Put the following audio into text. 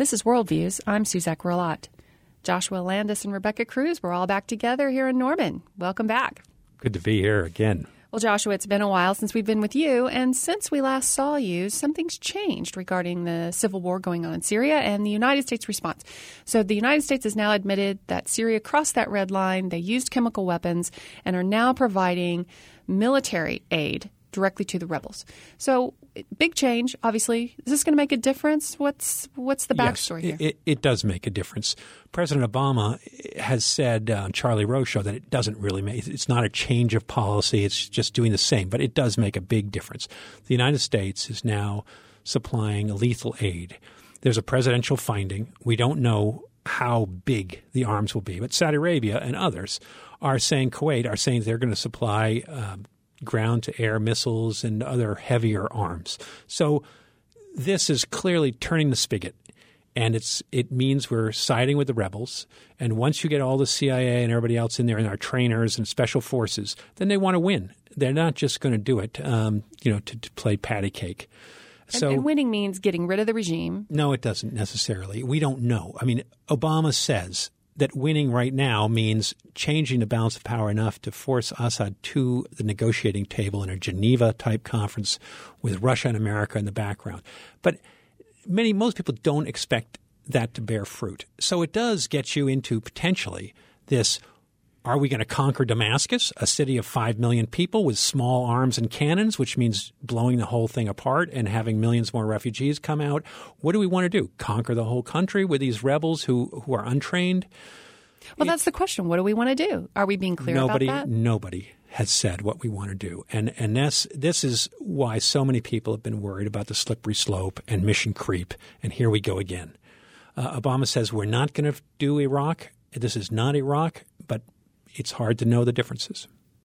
This is Worldviews. I'm Suzette Grillat. Joshua Landis and Rebecca Cruz, we're all back together here in Norman. Welcome back. Good to be here again. Well, Joshua, it's been a while since we've been with you, and since we last saw you, something's changed regarding the civil war going on in Syria and the United States response. So the United States has now admitted that Syria crossed that red line, they used chemical weapons, and are now providing military aid directly to the rebels. So big change, obviously. Is this going to make a difference? What's the backstory here? It does make a difference. President Obama has said on Charlie Rose show that it doesn't really make – it's not a change of policy. It's just doing the same. But it does make a big difference. The United States is now supplying lethal aid. There's a presidential finding. We don't know how big the arms will be. But Saudi Arabia and others are saying – Kuwait are saying they're going to supply ground-to-air missiles and other heavier arms. So this is clearly turning the spigot, and it means we're siding with the rebels. And once you get all the CIA and everybody else in there and our trainers and special forces, then they want to win. They're not just going to do it, to play patty cake. And winning means getting rid of the regime. No, it doesn't necessarily. We don't know. I mean, Obama says that winning right now means changing the balance of power enough to force Assad to the negotiating table in a Geneva-type conference with Russia and America in the background. But most people don't expect that to bear fruit. So it does get you into potentially this, are we going to conquer Damascus, a city of 5 million people with small arms and cannons, which means blowing the whole thing apart and having millions more refugees come out? What do we want to do? Conquer the whole country with these rebels who are untrained? Well, that's the question. What do we want to do? Are we being clear about that? Nobody has said what we want to do. And this is why so many people have been worried about the slippery slope and mission creep. And here we go again. Obama says we're not going to do Iraq. This is not Iraq, but it's hard to know the differences.